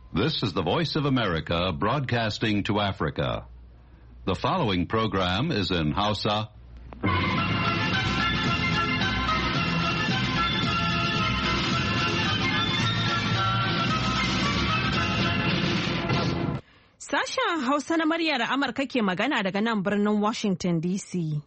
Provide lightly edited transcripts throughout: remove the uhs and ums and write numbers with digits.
This is the Voice of America broadcasting to Africa. The following program is in Hausa. Sashen Hausa na muryar Amurka ke magana daga nan birnin Washington DC.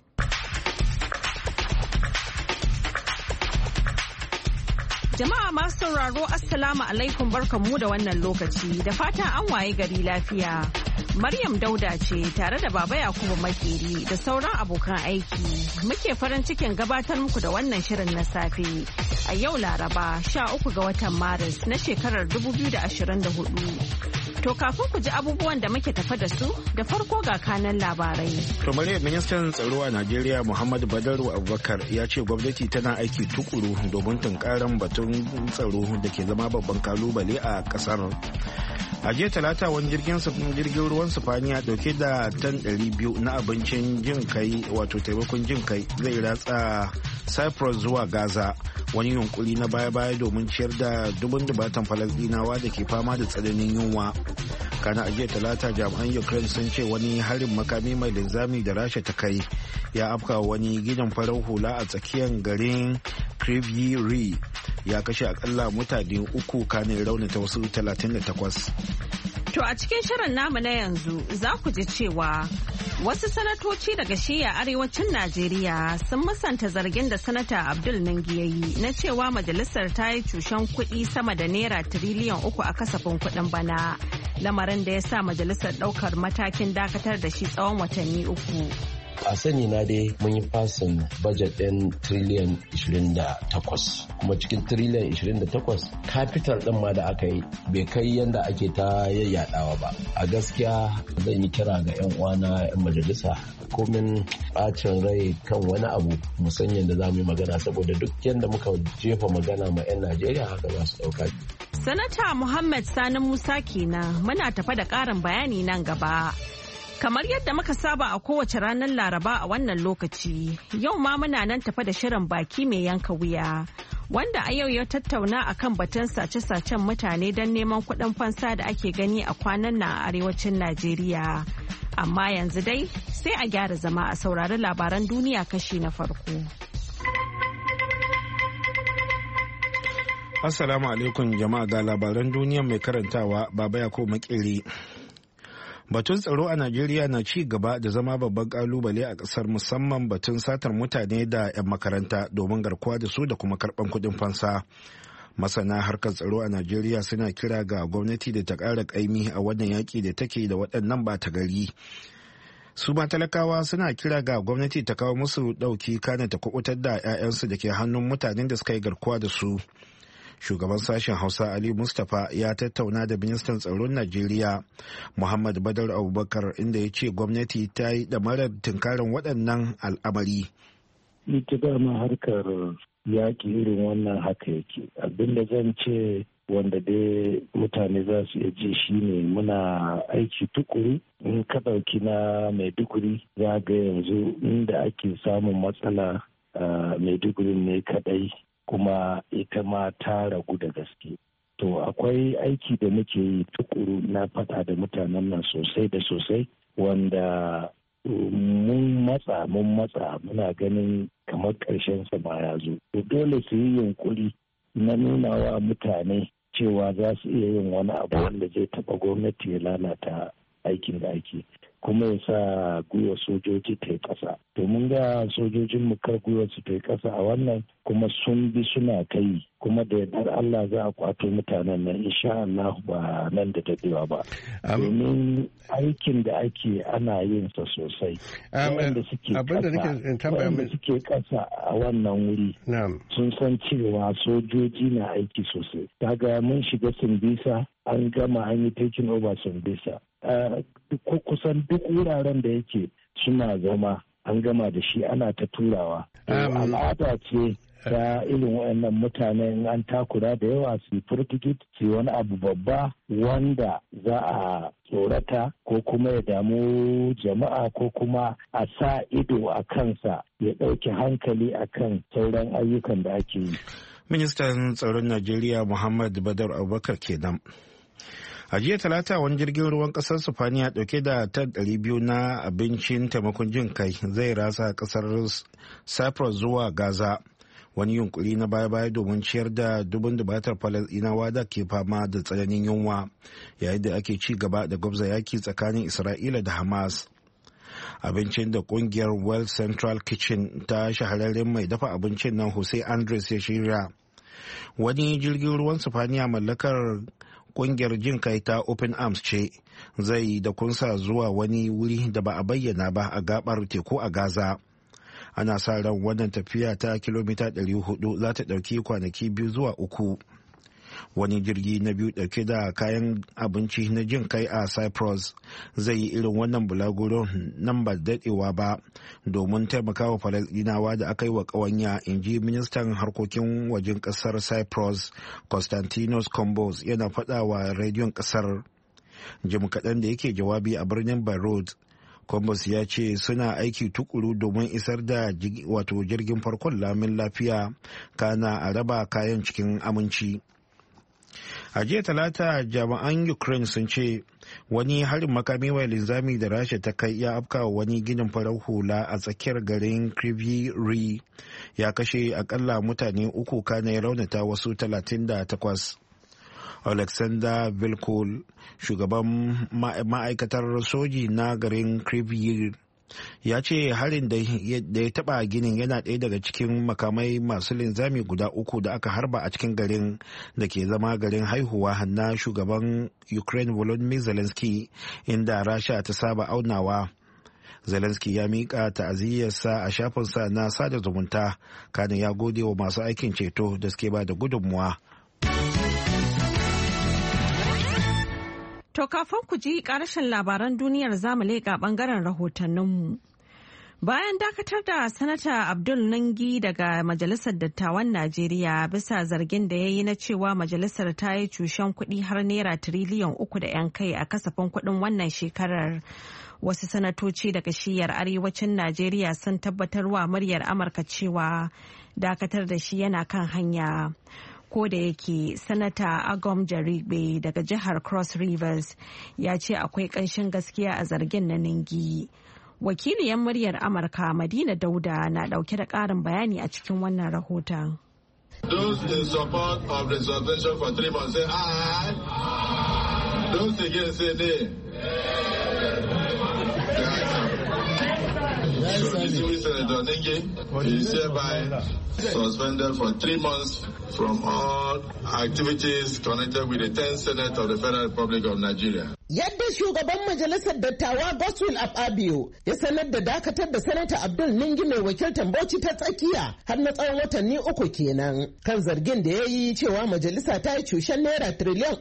Jama'a masu sauraro Assalamu alaikum barkanmu da wannan lokaci da fatan an waye gari lafiya. Maryam Dauda ce tare da Baba Yakubu Makeri da sauran abokan aiki. Muke farin cikin gabatar muku da wannan shirin na safe a yau Laraba 13 ga watan Maris na shekarar 2024. To kafin ku ji abubuwan da muke tafa da su da farko ga kanan labarai. To Maryam, ministan tsaro a Najeriya Muhammadu Badaru Abubakar ya ce gwamnati tana aiki tukuru domin tunkaran batun tsaro da ke zama babban kalubale a kasar. A jiya talata wani jirgin ruwan sufaniya dauke da tan 200 na abincin jin kai wato taimakon jin kai zai ratsa Cyprus zuwa Gaza, wani yunkuri na baya-baya domin ciyar da dubatan Falasɗinawa da ke fama da tsananin yunwa. Kana a jiya talata jami'an Ukraine sun ce wani harin makami mai linzami da Rasha ta kai ya afka wani gidan farar hula a tsakiyar garin Kryvyi ya kashe akalla mutane 3 kanin raunata wasu 38. To a cikin shirin namu na yanzu za ku ji cewa wasu sanatoci daga shiya arewacin Najeriya sun musanta zargin da sanata Abdul Ningi ya yi na cewa majalisar ta yi cushen kuɗi sama da naira tiriliyan 3 a kasafin kuɗin bana, lamarin da ya sa majalisar ɗaukar matakin dakatar da shi tsawon watanni 3. A sani na dai mun yi fasin budget ɗin triliyan 28, kuma cikin triliyan 28 capital ɗin ma da aka yi bai kai yadda ake ta yayyadawa ba. A gaskiya zan yi kira ga 'yan uwana 'yan majalisa komin bacin rai kan wani abu musanyen da za mu yi magana, saboda duk yadda muka jefa magana ma 'yan Najeriya haka za su ɗauka. Sanata Muhammad Sani Musa kenan, muna tafa da ƙarin bayani nan gaba. Kamar yadda muka saba a kowace ranar Laraba a wannan lokaci, yau ma muna nan tafa da shirin baki mai yanka wuya, wanda a yau ya tattauna akan batun sace-sacen mutane don neman kuɗin fansa da ake gani a kwanan nan a arewacin Najeriya. Amma yanzu dai sai a gyara zama a saurari labaran duniya kashi na farko. Assalamu alaikum jama'a, ga labaran duniya mai karantawa Baba Yakubu Makeri. Batun tsaro a Najeriya na ci gaba da zama babban kalubale a kasar, musamman batun satar mutane da 'yan makaranta domin garkuwa da su da kuma karban kudin fansa. Masana harkar tsaro a Najeriya suna kira ga gwamnati da ta ƙara ƙaimi a wannan yaƙi da take da waɗannan ɓata gari. Su ma talakawa suna kira ga gwamnati ta kawo musu ɗauki kana ta kuɓutar da 'ya'yansu da ke hannun mutanen da suka yi garkuwa da su. Shugaban sashen Hausa Ali Mustapha ya tattauna da ministan tsaron Najeriya Muhammad Badar Abubakar, inda ya ce gwamnati ta yi ɗamarar tunkarar waɗannan al'amari. Ita dama harkar yaƙi irin wannan haka yake. Abin da zan ce wanda dai mutane za su iya ji shi ne muna aiki tukuru. In ka ɗauki na Maiduguri za ga yanzu inda ake samun matsala Maiduguri ne kaɗai, kuma ita ma ta ragu da gaske. To akwai aiki da muke yi tukuru na faɗa da mutanen nan sosai da sosai, wanda mun matsa muna ganin kamar ƙarshen sa ba ya zo. To dole su yi yunkuri na nuna wa mutane cewa za su iya yin wani abu wanda zai taɓa gwamnati ya lalata aikin da ake, kuma ya sa gwiwa sojoji ta yi ƙasa. To mun ga sojojin mu kar gwiwa su ta yi ƙasa a wannan, kuma sun bi suna ta yi, kuma da yardar Allah za a kwato mutanen nan insha Allah ba nan da daɗewa ba. Domin aikin da ake ana yin sa sosai. Wanda suke ƙasa a wannan wuri sun san cewa sojoji na aiki sosai. Kaga mun shiga Sambisa, an gama an yi taking over Sambisa. Kusan duk wuraren da yake suna zama an gama da shi, ana ta turawa. Al'ada ce ta irin waɗannan mutanen an takura da yawa su furtikit su wani abu babba wanda za a tsorata ko kuma ya damu jama'a ko kuma a sa ido a kansa ya ɗauki hankali a kan sauran ayyukan da ake yi. Ministan tsaron Najeriya Muhammad Badar Abubakar kenan. A jiya talata wani jirgin ruwan kasar Sifaniya dauke da tan 200 na abincin taimakon jin kai zai rasa kasar Cyprus zuwa Gaza. Wani yunkuri na baya-baya domin ciyar da dubun dubatar Falasɗinawa da ke fama da tsananin yunwa yayin da ake ci gaba da gwabza yaki tsakanin Isra'ila da Hamas. Abincin da kungiyar World Central Kitchen ta shahararren mai dafa abincin nan Jose Andres ya shirya. Wani jirgin ruwan Sifaniya mallakar kungiyar jin kai ta Open Arms ce zai da kunsa zuwa wani wuri da ba a bayyana ba a gabar teku a Gaza. Ana sa ran wannan tafiya ta kilomita 400 za ta ɗauki kwanaki 2 zuwa 3. Wani jirgi na biyu ɗauke da kayan abinci na jin kai a Cyprus zai yi irin wannan bulaguron nan ba daɗewa ba domin taimakawa Falasɗinawa da aka yi wa ƙawanya, in ji ministan harkokin wajen ƙasar Cyprus Konstantinos Kombos yana faɗa wa rediyon ƙasar. Jim kaɗan da yake jawabi a birnin Beirut, Kombos ya ce suna aiki tukuru domin isar da wato jirgin farkon lamin lafiya kana a raba kayan cikin aminci. A jiya talata jami'an Ukraine sun ce wani harin makami mai linzami da Rasha ta kai ya afka wani ginin farar hula a tsakiyar garin Kryvyi Rih ya kashe akalla mutane 3 kana ya raunata wasu 38. Alexander Vilkul, shugaban ma'aikatar soji na garin Kryvyi, ya ce harin da ya taba ginin yana ɗaya daga cikin makamai masu linzami guda 3 da aka harba a cikin garin da ke zama garin haihuwa na shugaban Ukraine Volodymyr Zelensky, inda Rasha ta saba aunawa. Zelensky ya miƙa ta'aziyyarsa a shafinsa na sada zumunta, kana ya gode wa masu aikin ceto da suke ba da gudunmuwa. To kafin ku ji ƙarshen labaran duniyar zamu leƙa ɓangaren rahotanninmu. Bayan dakatar da Sanata Abdul Nangi daga Majalisar Dattawan Najeriya bisa zargin da ya yi na cewa majalisar ta yi cushen kuɗi har naira tiriliyan 3 da 'yan kai a kasafin kuɗin wannan shekarar. Wasu sanatoci daga shiyar arewacin Najeriya sun tabbatarwa muryar Amurka cewa dakatar da shi yana kan hanya. Ko da yake sanata Agom Jaribe daga jihar Cross Rivers ya ce akwai ƙanshin gaskiya a zargin na Ningi. Wakiliyar muryar Amurka Madina Dauda na ɗauke da ƙarin bayani a cikin wannan rahoton. Those in support of the suspension for 3 months say aye. Those against say nay. So dismissed Senator Ningi is hereby suspended for 3 months from all activities connected with the 10th Senate of the Federal Republic of Nigeria. Yadda shugaban majalisar dattawa Godswill Akpabio ya sanar da dakatar da Sanata Abdul Ningi mai wakiltar Bauchi ta tsakiya har na tsawon watanni 3 kenan kan zargin da ya yi cewa majalisa ta yi cushen naira tiriliyan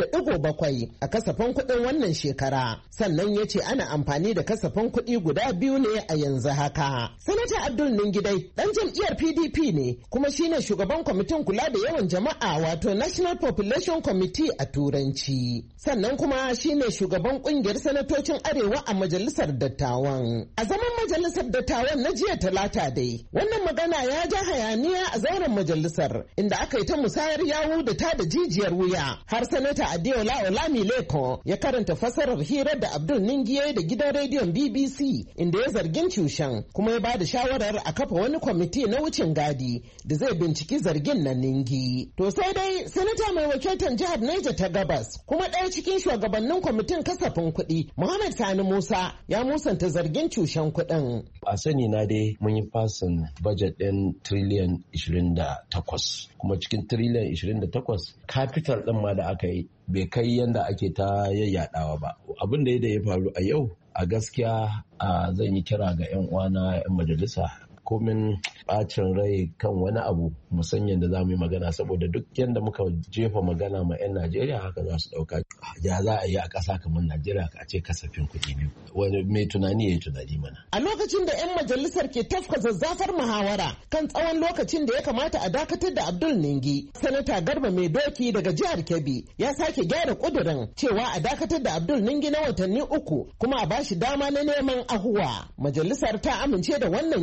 3.7 a kasafin kuɗin wannan shekara. Sannan ya ce ana amfani da kasafin kuɗi guda 2 ne a yanzu haka. Sanata Abdul Ningi dai ɗan jam'iyyar PDP ne kuma shine shugaban kwamitin kula da yawan jama'a wato National Population Committee a Turanci. Sannan kuma shine shugaban kungiyar sanatocin arewa a majalisar dattawan. A zaman majalisar dattawan na jiya talata dai, wannan magana ya ja hayaniya a zauren majalisar inda aka yi ta musayar yawu da ta da jijiyar wuya. Har sanata Adeola Olamileko ya karanta fasarar hirar da Abdul Ningi da gidan rediyon BBC inda ya zargin cushen kuma ya ba da shawarar a kafa wani kwamiti na wucin gadi da zai binciki zargin na Ningi. To sai dai sanata mai wakiltar jihar Niger ta Gabas kuma ɗaya cikin shugabannin kwamitin kasafin kuɗi Muhammad Sani Musa ya musanta zargin cushen kuɗin. A sani na dai mun yi fasin budget ɗin tiriliyan 28 kuma cikin tiriliyan 28 capital ɗin ma da aka yi bai kai yanda ake ta yayyadawa ba. Abin da ya faru a yau a gaskiya zan yi kira ga 'yan uwana 'yan majalisa komin bacin rai kan wani abu musanyan da za mu yi magana saboda duk yadda muka jefa magana ma 'yan Najeriya haka za su ɗauka ya za a yi a ƙasa kamar Najeriya a ce kasafin kuɗi ne wani mai tunani ya yi tunani mana. A lokacin da 'yan majalisar ke tafka zazzafar muhawara kan tsawon lokacin da ya kamata a dakatar da Abdul Ningi, Sanata Garba Mai Doki daga jihar Kebbi ya sake gyara ƙudurin cewa a dakatar da Abdul Ningi na watanni 3 kuma a bashi dama na neman ahuwa. Majalisar ta amince da wannan gyara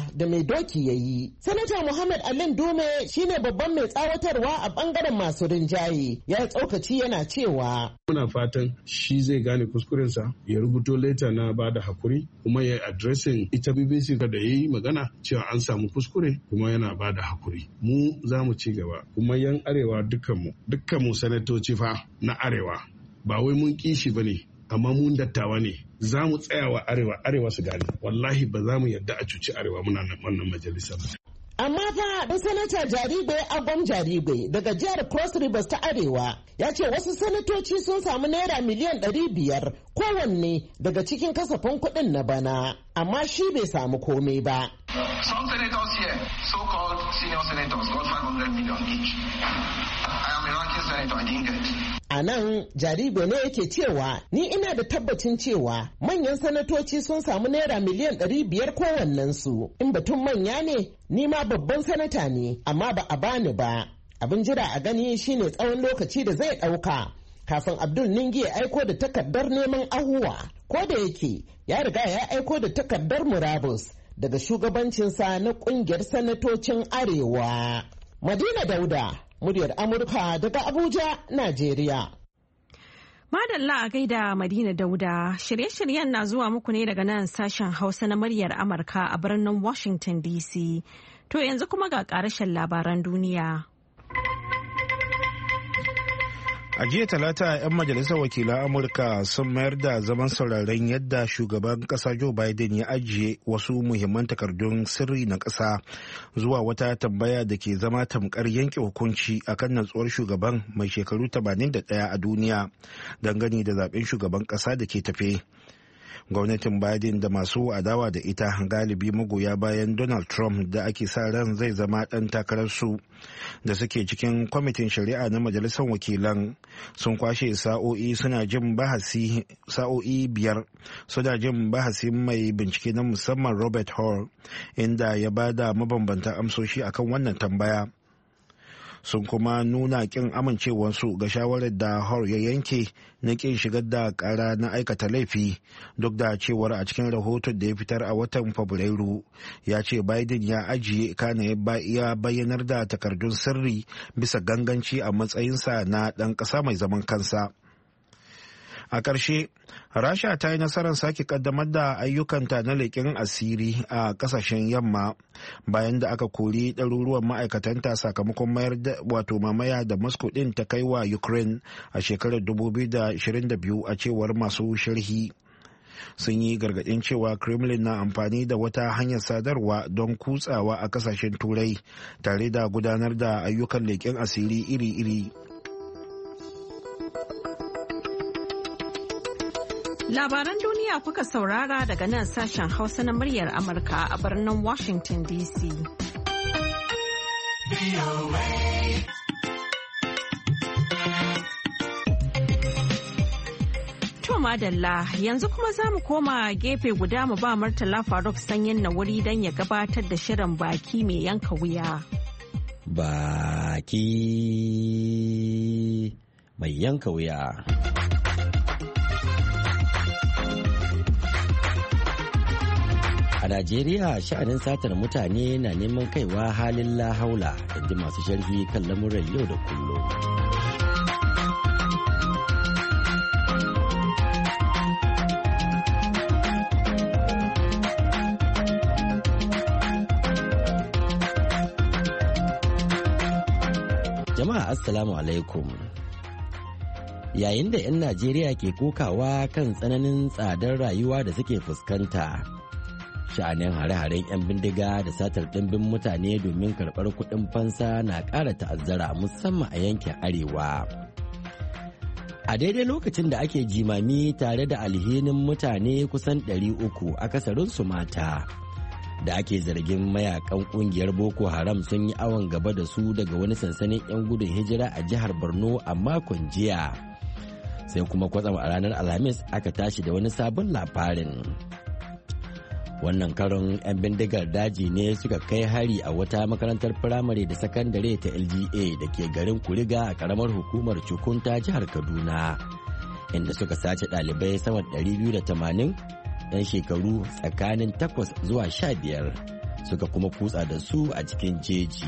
gaba da mai doki ya yi. Sanata Muhammad Alin Dume shine babban mai tsawatarwa a bangaren masu rinjaye, ya tsokaci yana cewa. Muna fatan shi zai gane kuskurensa ya rubuto leta na ba da hakuri kuma ya addressing ita BBC da ya yi magana cewa an samu kuskure kuma yana ba da hakuri. Mu za mu ci gaba kuma yan arewa dukkanmu sanatoci fa na arewa ba wai mun kishi ba ne amma mun dattawa ne za mu tsaya wa arewa su gane wallahi ba za mu yarda a cuci arewa muna wannan majalisar. Amma fa ɗan sanata Jarigwe Agwam Jarigwe daga jihar Cross Rivers ta Arewa ya ce wasu sanatoci sun samu naira miliyan 500 kowanne daga cikin kasafin kuɗin na bana, amma shi bai samu komai ba. Some senators here, so-called senior senators, got 500 million each. I am a ranking senator, I didn't get. A nan Jarigwe ne yake cewa ni ina da tabbacin cewa manyan sanatoci sun samu naira miliyan 500 kowannensu. In batun manya ne, ni ma babban sanata ne, amma ba a bani ba. Abin jira a gani shine tsawon lokaci da zai ɗauka kafin Abdul Ningi ya aiko da takardar neman ahuwa. Ko da yake ya riga ya aiko da takardar murabus daga shugabancinsa na ƙungiyar sanatocin Arewa. Madina Dauda, muryar Amurka daga Abuja, Najeriya. Madalla a gaida Madina Dauda, shirye-shiryen na zuwa muku ne daga nan sashen Hausa na muryar Amurka a birnin Washington DC. To yanzu kuma ga ƙarashen labaran duniya. A jiya talata 'yan majalisar wakilan Amurka sun mayar da zaman sauraren yadda shugaban kasa Joe Biden ya ajiye wasu muhimman takardun sirri na kasa zuwa wata tambaya da ke zama tamkar yanke hukunci akan natsuwar shugaban mai shekaru 81 a duniya dangane da zaben shugaban kasa da ke tafe. Gwamnatin Biden da masu adawa da ita galibi magoya bayan Donald Trump da ake sa ran zai zama ɗan takararsu da suke cikin kwamitin shari'a na majalisar wakilan sun kwashe sa'o'i biyar suna jin bahasi mai bincike na musamman Robert Hall inda ya bada mabambantan amsoshi akan wannan tambaya. Sun kuma nuna kin amincewarsu ga shawarar da Hall ya yanke na kin shigar da kara na aikata laifi duk da cewar a cikin rahoton da ya fitar a watan Fabrairu ya ce Biden ya ajiye kana ya bayyanar da takardun sirri bisa ganganci a matsayinsa na ɗan ƙasa mai zaman kansa. A ƙarshe, Rasha ta yi nasarar sake kaddamar da ayyukanta na leƙen asiri a ƙasashen yamma bayan da aka kori ɗaruruwan ma'aikatanta sakamakon mamaya da Moscow ɗin ta kai wa Ukraine a shekarar 2022 a cewar masu sharhi. Sun yi gargaɗin cewa Kremlin na amfani da wata hanyar sadarwa don kutsawa a ƙasashen Turai tare da gudanar da ayyukan leƙen asiri iri-iri. Labaran duniya kuka saurara daga nan sashen Hausa na muryar Amurka a birnin Washington DC. To madalla, yanzu kuma za mu koma gefe guda mu ba Murtala Faruk Sanyin na wuri don ya gabatar da shirin baki mai yanka wuya. Baki mai yanka wuya. A Najeriya sha'anin satar mutane na neman kaiwa halin lahaula inda masu sharhi kan lamuran yau da kullum. Jama'a Assalamu alaikum. Yayin da 'yan Najeriya ke kokawa kan tsananin tsadar rayuwa da suke fuskanta. Sha'anin hare-haren 'yan bindiga da satar ɗimbin mutane domin karɓar kuɗin fansa na ƙara ta'azzara musamman a yankin arewa. A daidai lokacin da ake jimami tare da alhinin mutane kusan 300 akasarinsu mata da ake zargin mayakan ƙungiyar Boko Haram sun yi awon gaba da su daga wani sansanin 'yan gudun hijira a jihar Borno a makon jiya. Sai kuma kwatsam a ranar Alhamis aka tashi da wani sabon labarin. Wannan karon 'yan bindigar daji ne suka kai hari a wata makarantar firamare da sakandare ta LGA da ke garin Kuriga a karamar hukumar Cukunta jihar Kaduna, inda suka sace ɗalibai sama 280 'yan shekaru tsakanin 8 zuwa 15 suka kuma kutsa da su a cikin jeji.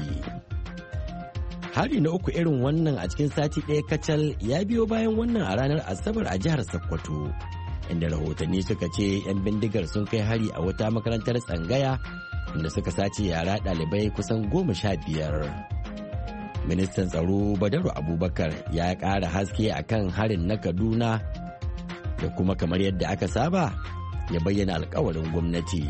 Hari na uku irin wannan a cikin sati ɗaya kacal ya biyo bayan wannan a ranar Asabar a jihar Sokoto, inda rahotanni suka ce 'yan bindigar sun kai hari a wata makarantar tsangaya inda suka sace yara ɗalibai kusan 15. Ministan tsaro Badaru Abubakar ya ƙara haske akan harin na Kaduna da kuma kamar yadda aka saba ya bayyana alkawarin gwamnati.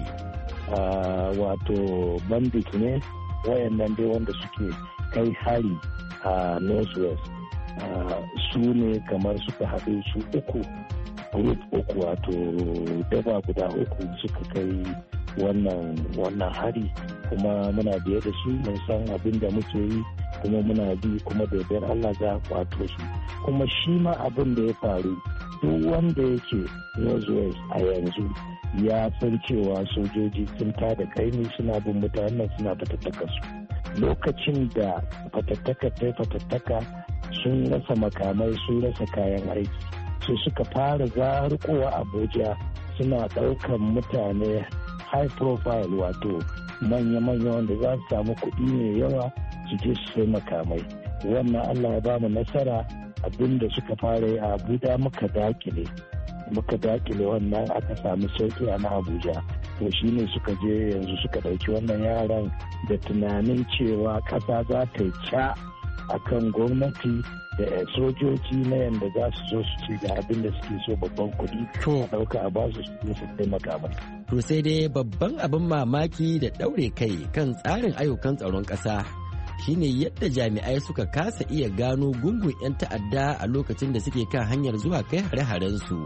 Wato bandit ne wayannan dai wanda suke kai hari a Northwest su ne kamar suka haɗu su group uku wato daba guda uku suka kai wannan hari, kuma muna biye da su mun san abin da muke yi kuma muna bi kuma da yardar Allah za a kwato su. Kuma shi ma abin da ya faru duk wanda yake Northwest a yanzu ya san cewa sojoji sun tada kaimi suna bin mutanen suna fatattaka su. Lokacin da fatattaka sun rasa makamai sun rasa kayan aiki, sai suka fara zarukowa Abuja suna ɗaukan mutane high profile wato manya-manya wanda za su samu kuɗi mai yawa su je su sai makamai. Wannan Allah ya ba mu nasara, abinda suka fara yi a Abuja muka dakile wannan aka samu sauki a na Abuja. To shi ne suka je yanzu suka ɗauki wannan yaran da tunanin cewa ƙasa za ta ca a kan gwamnati da sojoji na yadda za su zo su ci ga abin da suke so babban kuɗi a ɗauka a basu su taimaka mai. To sai dai babban abin mamaki da ɗaure kai kan tsarin ayyukan tsaron ƙasa shine yadda jami'ai suka kasa iya gano gungun 'yan ta'adda a lokacin da suke kan hanyar zuwa kai hare-harensu.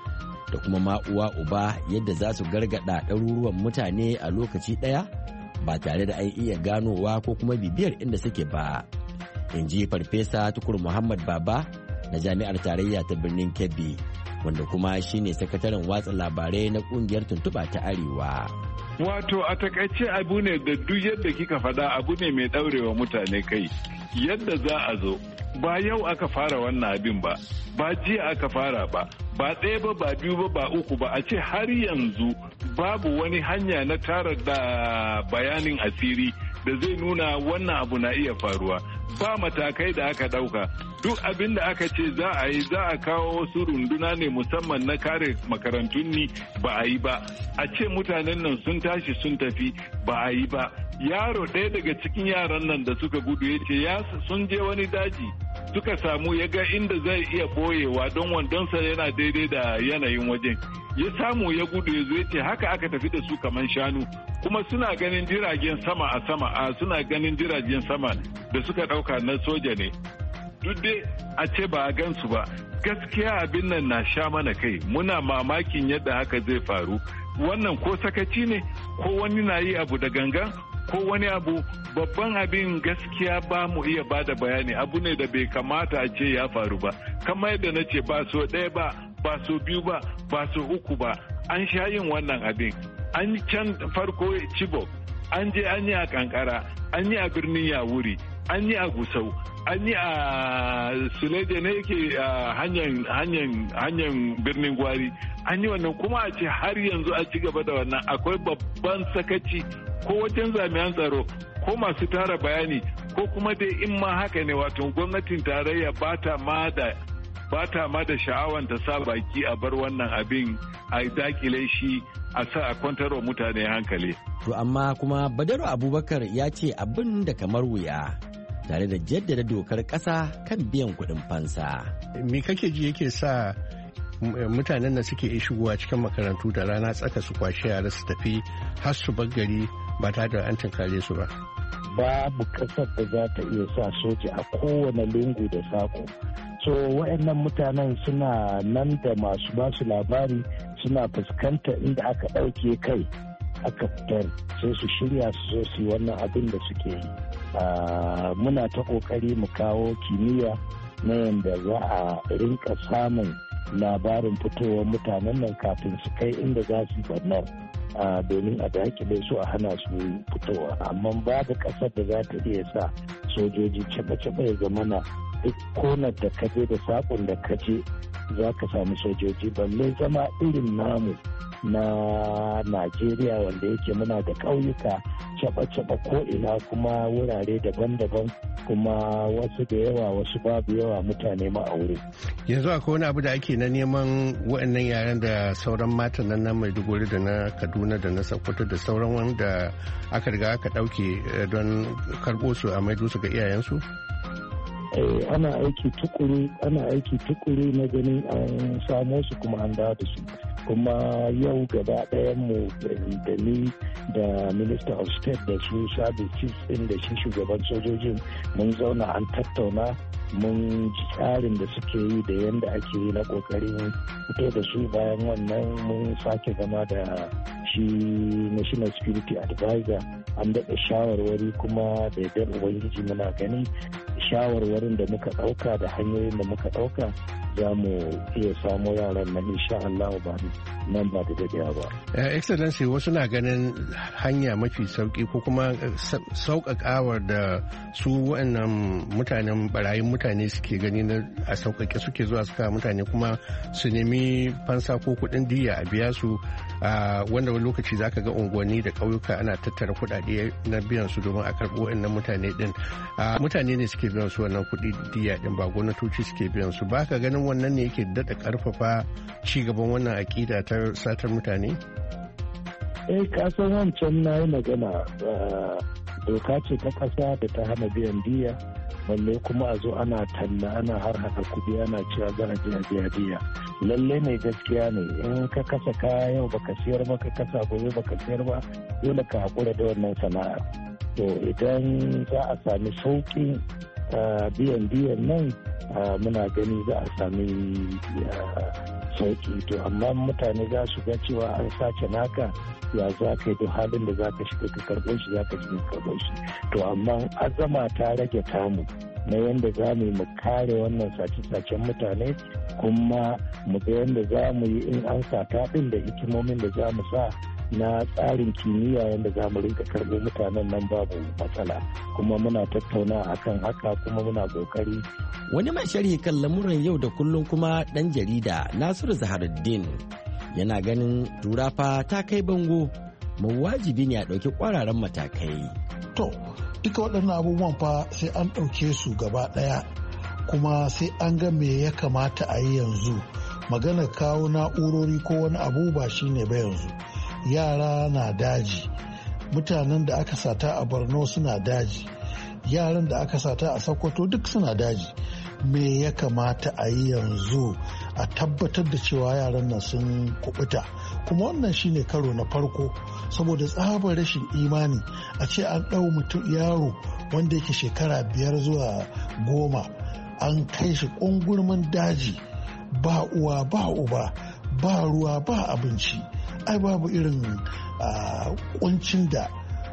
Da kuma ma'uwa uba yadda za su gargada ɗaruruwan mutane a lokaci ɗaya ba tare da an iya ganowa ko kuma bibiyar inda suke ba. In ji Farfesa Tukur Muhammad Baba na Jami'ar Tarayya ta Birnin Kebbi, wanda kuma shine sakataren watsa labarai na kungiyar tuntuɓa ta Arewa. Wato a takaice abu ne da duk yadda kika faɗa abu ne mai ɗaurewa mutane kai. Yadda za a zo ba yau aka fara wannan abin ba jiya aka fara ba ɗaya ba biyu ba uku ba, a ce har yanzu babu wani hanya na tara da bayanin asiri da zai nuna wannan abu na iya faruwa. Ba matakai da aka ɗauka, duk abin da aka ce za a yi za a kawo wasu runduna ne musamman na kare makarantun ni ba a yi ba, a ce mutanen nan sun tashi sun tafi ba a yi ba. Yaro ɗaya daga cikin yaran nan da suka gudu ya ce sun je wani daji suka samu ya ga inda zai iya boyewa don wandonsa yana daidai da yanayin wajen, ya samu ya gudu ya zo ya ce haka aka tafi da su kamar shanu, kuma suna ganin jiragen sama suna ganin jiragen sama da suka ɗauka na soja ne. Duk dai a ce ba a gansu ba, gaskiya abin nan na sha mana kai, muna mamakin yadda haka zai faru. Wannan ko sakaci ne ko wani na yi abu da gangan ko wani abu, babban abin gaskiya ba mu iya ba da bayani, abu ne da bai kamata a ce ya faru ba. Kamar yadda na ce ba so ɗaya ba so biyu ba so uku ba, an sha yin wannan abin. An yi can farko Chibok, an je an yi a Kankara, an yi a birnin Yawuri, an yi a Gusau, an yi a Suleja ne yake hanyar birnin Gwari, an yi wannan, kuma a ce har yanzu a ci gaba da wannan. Akwai babban sakaci ko wajen jami'an tsaro ko masu tara bayani ko kuma dai in ma haka ne, wato gwamnatin tarayya ba ta ma da sha'awan ta sa baki a bar wannan abin a dakile shi a sa a kwantar wa mutane hankali. To amma kuma Badaru Abubakar ya ce abin da kamar wuya tare da jaddada dokar ƙasa kan biyan kuɗin fansa. Me kake ji yake sa mutanen da suke shigowa cikin makarantu da rana tsaka su kwashe yara su tafi har su bar gari ba tare da an tunkare su ba? Babu ƙasar da za ta iya sa soja a kowane lungu da sako. So waɗannan mutanen suna nan da masu basu labari, suna fuskantar inda aka ɗauke kai aka fitar, sai su shirya su zo su yi wannan abin da suke yi. Muna ta ƙoƙari mu kawo kimiyya na yadda za a rinka samun labarin fitowar mutanen nan kafin su kai inda za su barnar, domin a dakile su a hana su fitowa. Amma babu ƙasar da za ta iya sa sojoji caɓe-caɓe ya zamana duk konar da kaje da sakon da kaje za ka samu sojoji, balle zama irin namu na Najeriya wanda yake muna da ƙauyuka caba-caba ko ina kuma wurare daban-daban kuma wasu da yawa wasu babu yawa mutane ma'aure. Yanzu akwai wani abu da ake na neman waɗannan yaran da sauran matan nan na Maiduguri da na Kaduna da na Sokoto da sauran wanda aka riga aka ɗauke don karɓo su a maido su ga iyayensu? Ana aiki tukuru na ganin an samo su kuma an dawo da su. Kuma yau gaba mu da ni da minister of state da shi service chief din da shi shugaban sojojin mun zauna an tattauna mun ji tsarin da suke yi da yadda ake yi na kokarin fito da su. bayan wannan mun sake zama da shi national security advisor an daɗa shawarwari kuma da yadda ubangiji muna gani shawarwarin da muka ɗauka da hanyoyin da muka ɗauka za mu iya samo yaran nan insha Allah ba nan ba da daɗewa ba. Excellency wasu na ganin hanya mafi sauki ko kuma sauƙaƙawar da su waɗannan mutanen barayin mutane suke gani na a sauƙaƙe suke zuwa suka mutane kuma su nemi fansa ko kuɗin diya a biya su wanda wani lokaci za ka ga unguwanni da ƙauyuka ana tattara kuɗaɗe na biyan su domin a karɓo waɗannan mutane ɗin. Mutane ne suke biyan su wannan kuɗi diya ɗin ba gwamnatoci suke biyan su ba ka ganin wannan ne yake daɗa ƙarfafa ci gaban wannan aƙida ta satar mutane? Kasan wancan na yi magana doka ce ta ƙasa da ta hana biyan diya balle kuma a zo ana talla ana har haka kuɗi ana cewa za a biya diya. Lalle ne gaskiya ne in ka kasa kaya yau baka siyar ba ka kasa gobe baka siyar ba dole ka haƙura da wannan sana'ar. To idan za a sami sauƙin biyan diyan nan muna gani za a sami sauki. To amma mutane za su ga cewa an sace naka ya za ka yi duk halin da za ka shiga ka karɓo shi za ka shiga karɓo shi. To amma azama ta rage tamu na yadda za mu yi mu kare wannan sace-sacen mutane kuma mu ga yadda za mu yi in an sata ɗin da hikimomin da za mu sa na tsarin kimiyya yadda za mu rinka karɓo mutanen nan babu matsala kuma muna tattauna akan haka kuma muna kokari. Wani mai sharhi kan lamuran yau da kullum kuma ɗan jarida Nasiru Zaharuddin yana ganin turafa ta kai bango mu wajibi ne a ɗauki ƙwararan matakai. To duka waɗannan abubuwan fa sai an ɗauke su gaba ɗaya kuma sai an ga me ya kamata a yi yanzu. Magana kawo na'urori ko wani abu ba shine ba yanzu. Yara na daji, mutanen da aka sata a Borno suna daji, yaran da aka sata a Sokoto duk suna daji. Me ya kamata a yi yanzu a tabbatar da cewa yaran nan sun kubuta? Kuma wannan shine karo na farko saboda tsabar rashin imani a ce an ɗau mutum yaro wanda yake shekara 5 zuwa 10 an kai shi ƙungurmin daji ba uwa ba uba ba ruwa ba abinci. Ai babu irin kuncin da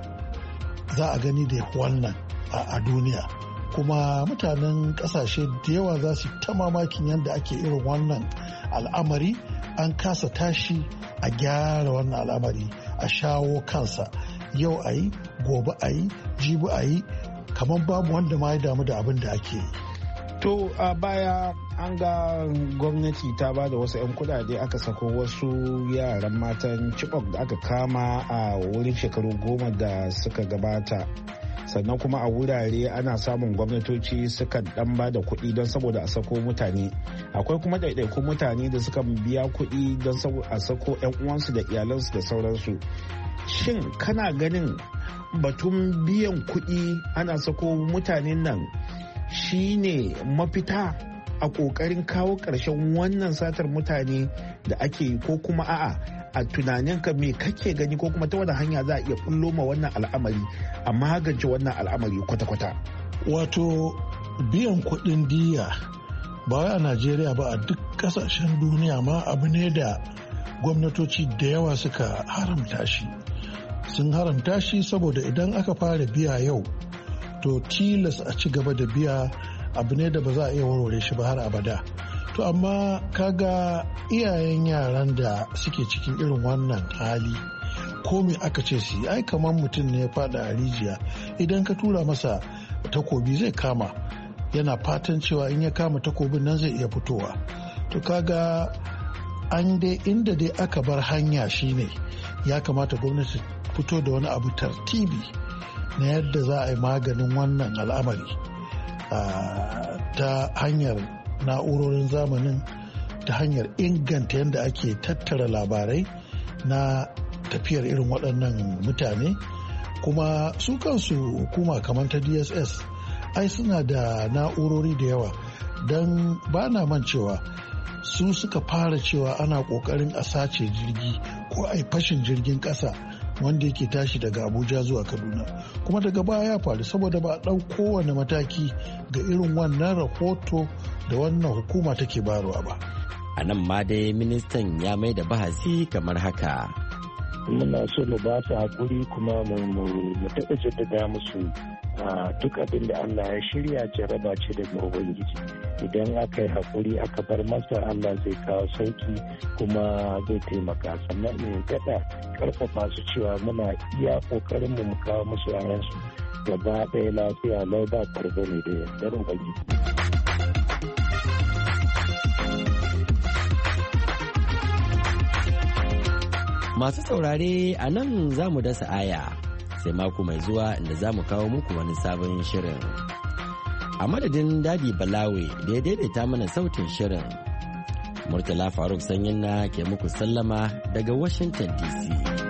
za a gani da wannan a duniya kuma mutanen kasashe da yawa za su ta mamakin yadda ake irin wannan al'amari an kasa tashi a gyara wannan al'amari a shawo kansa yau a yi gobe a yi jibi a yi kamar babu wanda ma ya damu da abin da ake yi. To a baya an ga gwamnati ta ba da wasu 'yan kudade aka sako wasu yaran matan Chibok da aka kama a wurin shekaru 10 da suka gabata. Sannan kuma a wurare ana samun gwamnatoci suka dan ba da kuɗi don saboda a sako mutane. Akwai kuma ɗaiɗaikun mutane da suka biya kuɗi don a sako 'yan uwansu da iyalansu da sauransu. Shin kana ganin batun biyan kuɗi ana sako mutanen nan shi ne mafita a ƙoƙarin kawo ƙarshen wannan satar mutane da ake yi ko kuma a'a a tunaninka me kake gani ko kuma ta wani hanya za a iya bullo ma wannan al'amari a magance wannan al'amari kwata-kwata? Wato biyan kuɗin diya ba wai a Najeriya ba a duk ƙasashen duniya ma abu ne da gwamnatoci da yawa suka haramta shi. Sun haramta shi saboda idan aka fara biya yau to tilas a ci gaba da biya abu ne da ba za a iya warware shi ba har abada. To amma kaga iyayen yaran da suke cikin irin wannan hali ko me aka ce su ai kamar mutum ne ya fada a rijiya idan ka tura masa takobi zai kama yana fatan cewa in ya kama takobin nan zai iya fitowa. To kaga an dai inda dai aka bar hanya shine ya kamata gwamnati fito da wani abu tartibi na yadda za a yi maganin wannan al'amari ta hanyar na'urorin zamanin, ta hanyar inganta yadda ake tattara labarai na tafiyar irin waɗannan mutane. Kuma su kansu hukuma kamar ta DSS ai suna da na'urori da yawa, don ba na mancewa su suka fara cewa ana ƙoƙarin a sace jirgi ko a yi fashin jirgin ƙasa wanda yake tashi daga Abuja zuwa Kaduna, kuma daga baya ya faru saboda ba a ɗau kowane mataki ga irin wannan rahoto da wannan hukuma take bayarwa ba. A nan ma dai ministan ya mai da bahasi kamar haka. Muna so mu ba su haƙuri kuma mu taɓa jaddada musu duk abin da Allah ya shirya jaraba ce daga Ubangiji. Idan aka yi haƙuri aka bar masa, Allah zai kawo sauki kuma zai taimaka. Sannan mu daɗa ƙarfafa su cewa muna iya ƙoƙarin mu kawo musu yayansu gaba ɗaya lafiya lau ba ƙarfi ne da yardar Ubangiji. Masu saurare a nan za mu dasa aya sai mako mai zuwa inda za mu kawo muku wani sabon shirin. A madadin Dadi Balawe da ya daidaita mana sautin shirin, Murtala Faruk Sanyinna ke muku sallama daga Washington DC.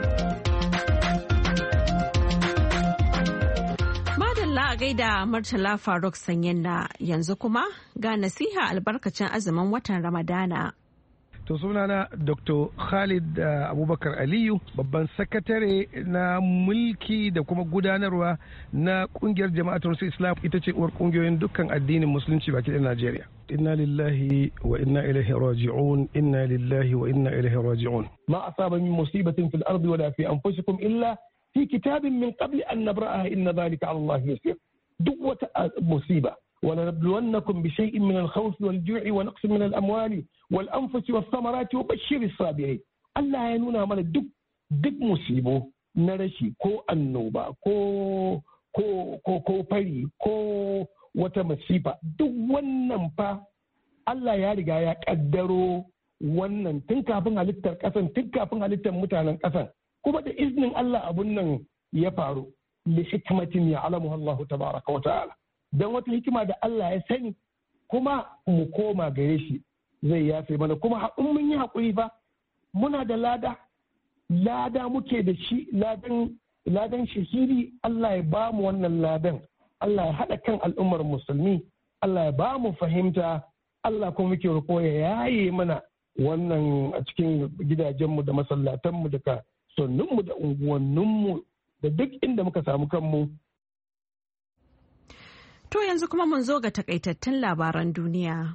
Madalla a gaida Murtala Faruk Sanyinna, yanzu kuma ga nasiha albarkacin azumin watan Ramadana. To sunana Dr. Khalid Abubakar Aliyu, babban sakatare na mulki da kuma gudanarwa na kungiyar jama'atul Islam, ita ce uwar kungiyoyin dukkan addinin musulunci baki da Najeriya. Inna lillahi wa inna ilaihi raji'un, inna lillahi wa inna ilaihi raji'un. Ma asaba min musibatin fil ardi wala fi anfusikum illa fi kitabin min qabli an nabra'aha inna dhalika 'ala Allah yasir. Duk wata musiba ولنبلونكم بشيء من الخوف والجوع ونقص من الأموال والأنفس والثمرات وبشر الصابرين. Allah ya nuna mana duk musibo na rashi ko annoba ko fari ko wata masifa, duk wannan fa Allah ya riga ya kaddaro wannan tun kafin halittar kasan, tun kafin halittar mutanen kasan, kuma da iznin Allah abun nan ya faru li hikmatin ya'lamuha Allah tabaraka wa ta'ala. Don wata hikima da Allah ya sani, kuma mu koma gare shi zai yafe mana. Kuma in mun yi haƙuri fa muna da lada muke da shi, ladan shahidi. Allah ya ba mu wannan ladan, Allah ya haɗa kan al'ummar musulmi, Allah ya ba mu fahimta, Allah kuma muke roƙo ya yaye mana wannan a cikin gidajenmu da masallatanmu da kasuwanninmu da unguwanninmu da duk inda muka samu kanmu. To yanzu kuma mun zo ga takaitattun labaran duniya.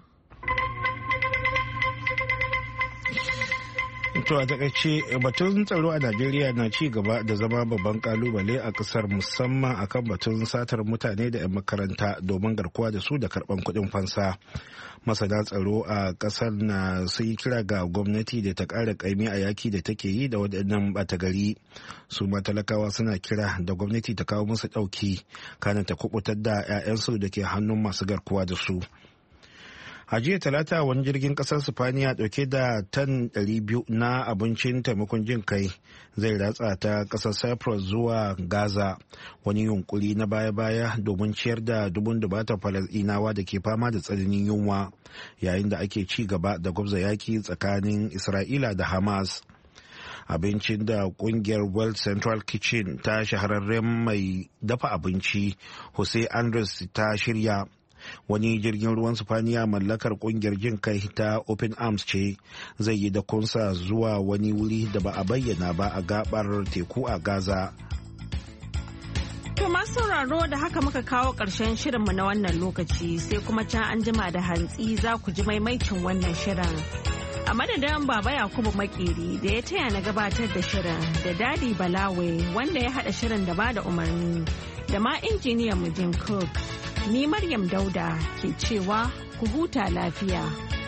To a takaice batun tsaro a Najeriya na ci gaba da zama babban kalubale a kasar, musamman akan batun satar mutane da 'yan makaranta domin garkuwa da su da karban kuɗin fansa. Masana tsaro a kasar na sun yi kira ga gwamnati da ta ƙara ƙaimi a yaki da take yi da waɗannan ɓata gari. Su ma talakawa suna kira da gwamnati ta kawo musu ɗauki, kana ta kubutar da 'ya'yansu da ke hannun masu garkuwa da su. A jiya talata wani jirgin kasar Sifaniya dauke da tan 200 na abincin taimakon jin kai zai ratsa ta kasar Cyprus zuwa Gaza, wani yunkuri na baya-baya domin ciyar da dubun dubatar Falasɗinawa da ke fama da tsananin yunwa yayin da ake ci gaba da gwabza yaki tsakanin Isra'ila da Hamas. Abincin da kungiyar World Central Kitchen ta shahararren mai dafa abinci Jose Andres ta shirya, wani jirgin ruwan Sifaniya mallakar kungiyar jin kai ta Open Arms ce, zai yi da kunsa zuwa wani wuri da ba a bayyana ba a gabar teku a Gaza. To masu sauraro, da haka muka kawo ƙarshen shirinmu na wannan lokaci, sai kuma can an jima da hantsi za ku ji maimaicin wannan shirin. A madadin Baba Yakubu Makeri da ya taya na gabatar da shirin, da Dadi Balawe wanda ya haɗa shirin da bada umarni, da ma injiniyan mu Jim Cook. Ni Maryam Dauda ke cewa ku huta lafiya.